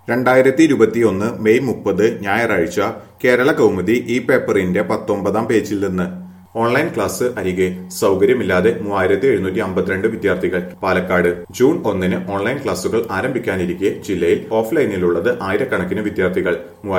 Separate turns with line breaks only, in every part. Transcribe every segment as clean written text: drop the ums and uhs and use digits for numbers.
2021 May 30 ഞായറാഴ്ച കേരള കൗമുദി ഈ പേപ്പറിന്റെ 19-ാം പേജിൽ നിന്ന് ഓൺലൈൻ ക്ലാസ് അരികെ സൗകര്യമില്ലാതെ 3752 വിദ്യാർത്ഥികൾ പാലക്കാട് ജൂൺ 1-ന് ഓൺലൈൻ ക്ലാസുകൾ ആരംഭിക്കാനിരിക്കെ ജില്ലയിൽ ഓഫ്ലൈനിലുള്ളത് ആയിരക്കണക്കിന് വിദ്യാർത്ഥികൾ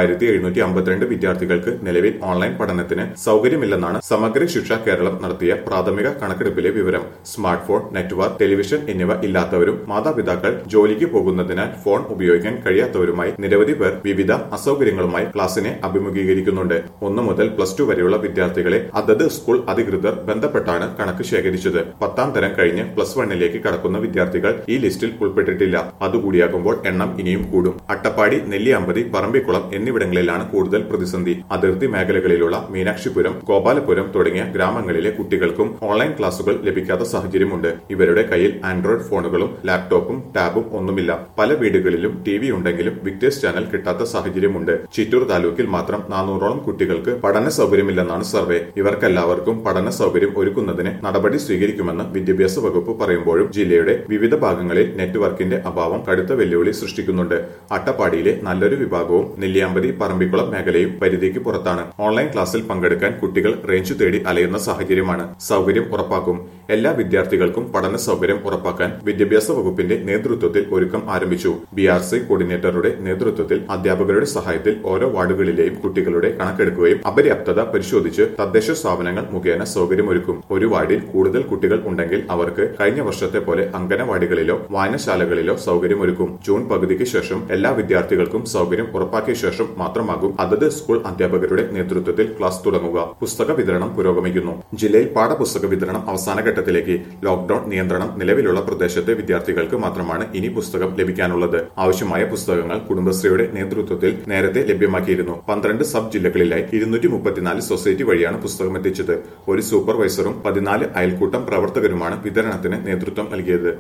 3752 വിദ്യാർത്ഥികൾക്ക് നിലവിൽ ഓൺലൈൻ പഠനത്തിന് സൗകര്യമില്ലെന്നാണ് സമഗ്ര ശിക്ഷ കേരളം നടത്തിയ പ്രാഥമിക കണക്കെടുപ്പിലെ വിവരം. സ്മാർട്ട് ഫോൺ, നെറ്റ്വർക്ക്, ടെലിവിഷൻ എന്നിവ ഇല്ലാത്തവരും മാതാപിതാക്കൾ ജോലിക്ക് പോകുന്നതിനാൽ ഫോൺ ഉപയോഗിക്കാൻ കഴിയാത്തവരുമായി നിരവധി പേർ വിവിധ അസൗകര്യങ്ങളുമായി ക്ലാസിനെ അഭിമുഖീകരിക്കുന്നുണ്ട്. 1 മുതൽ +2 വരെയുള്ള വിദ്യാർത്ഥികളെ അതത് സ്കൂൾ അധികൃതർ ബന്ധപ്പെട്ടാണ് കണക്ക് ശേഖരിച്ചത്. 10ാം തരം കഴിഞ്ഞ് +1ലേക്ക് കടക്കുന്ന വിദ്യാർത്ഥികൾ ഈ ലിസ്റ്റിൽ ഉൾപ്പെട്ടിട്ടില്ല. അതുകൂടിയാകുമ്പോൾ എണ്ണം ഇനിയും കൂടും. അട്ടപ്പാടി, നെല്ലിയാമ്പതി, പറമ്പിക്കുളം എന്നിവിടങ്ങളിലാണ് കൂടുതൽ പ്രതിസന്ധി. അതിർത്തി മേഖലകളിലുള്ള മീനാക്ഷിപുരം, ഗോപാലപുരം തുടങ്ങിയ ഗ്രാമങ്ങളിലെ കുട്ടികൾക്കും ഓൺലൈൻ ക്ലാസുകൾ ലഭിക്കാത്ത സാഹചര്യമുണ്ട്. ഇവരുടെ കയ്യിൽ ആൻഡ്രോയിഡ് ഫോണുകളും ലാപ്ടോപ്പും ടാബും ഒന്നുമില്ല. പല വീടുകളിലും TV ഉണ്ടെങ്കിലും വിക്ടേഴ്സ് ചാനൽ കിട്ടാത്ത സാഹചര്യമുണ്ട്. ചിറ്റൂർ താലൂക്കിൽ മാത്രം 400ഓളം കുട്ടികൾക്ക് പഠന സൗകര്യമില്ലെന്നാണ് സർവേ. ഇവർക്കെല്ലാവർക്കും പഠന സൗകര്യം ഒരുക്കുന്നതിന് നടപടി സ്വീകരിക്കുമെന്ന് വിദ്യാഭ്യാസ വകുപ്പ് പറയുമ്പോഴും ജില്ലയുടെ വിവിധ ഭാഗങ്ങളിൽ നെറ്റ്വർക്കിന്റെ അഭാവം കടുത്ത വെല്ലുവിളി സൃഷ്ടിക്കുന്നുണ്ട്. അട്ടപ്പാടിയിലെ നല്ലൊരു വിഭാഗവും നെല്ലിയാമ്പതി, പറമ്പിക്കുളം മേഖലയും പരിധിക്ക് പുറത്താണ്. ഓൺലൈൻ ക്ലാസ്സിൽ പങ്കെടുക്കാൻ കുട്ടികൾ റേഞ്ച് തേടി അലയുന്ന സാഹചര്യമാണ്. സൗകര്യം ഉറപ്പാക്കും. എല്ലാ വിദ്യാർത്ഥികൾക്കും പഠന സൗകര്യം ഉറപ്പാക്കാൻ വിദ്യാഭ്യാസ വകുപ്പിന്റെ നേതൃത്വത്തിൽ ഒരുക്കം ആരംഭിച്ചു. BRC കോർഡിനേറ്ററുടെ നേതൃത്വത്തിൽ അധ്യാപകരുടെ സഹായത്തിൽ ഓരോ വാർഡുകളിലെയും കുട്ടികളുടെ കണക്കെടുക്കുകയും അപര്യാപ്തത പരിശോധിച്ച് തദ്ദേശ സ്ഥാപനങ്ങൾ മുഖേന സൗകര്യമൊരുക്കും. ഒരു വാർഡിൽ കൂടുതൽ കുട്ടികൾ ഉണ്ടെങ്കിൽ അവർക്ക് കഴിഞ്ഞ വർഷത്തെ പോലെ അംഗനവാടികളിലോ വായനശാലകളിലോ സൗകര്യമൊരുക്കും. ജൂൺ പകുതിക്ക് ശേഷം എല്ലാ വിദ്യാർത്ഥികൾക്കും സൗകര്യം ഉറപ്പാക്കിയ ശേഷം മാത്രമാകും അതത് സ്കൂൾ അധ്യാപകരുടെ നേതൃത്വത്തിൽ ക്ലാസ് തുടങ്ങുക. പുസ്തക വിതരണം പുരോഗമിക്കുന്നു. ജില്ലയിൽ പാഠപുസ്തക വിതരണം അവസാന ഘട്ടത്തിലേക്ക്. ലോക്ഡൌൺ നിയന്ത്രണം നിലവിലുള്ള പ്രദേശത്തെ വിദ്യാർത്ഥികൾക്ക് മാത്രമാണ് ഇനി പുസ്തകം ലഭിക്കാനുള്ളത്. ആവശ്യമായ പുസ്തകങ്ങൾ കുടുംബശ്രീയുടെ നേതൃത്വത്തിൽ നേരത്തെ ലഭ്യമാക്കിയിരുന്നു. 12 സബ് ജില്ലകളിലായി 234 സൊസൈറ്റി വഴിയാണ് പുസ്തകം എത്തിച്ചത്. ഒരു സൂപ്പർവൈസറും 14 അയൽക്കൂട്ടം പ്രവർത്തകരുമാണ് വിതരണത്തിന് നേതൃത്വം നൽകിയത്.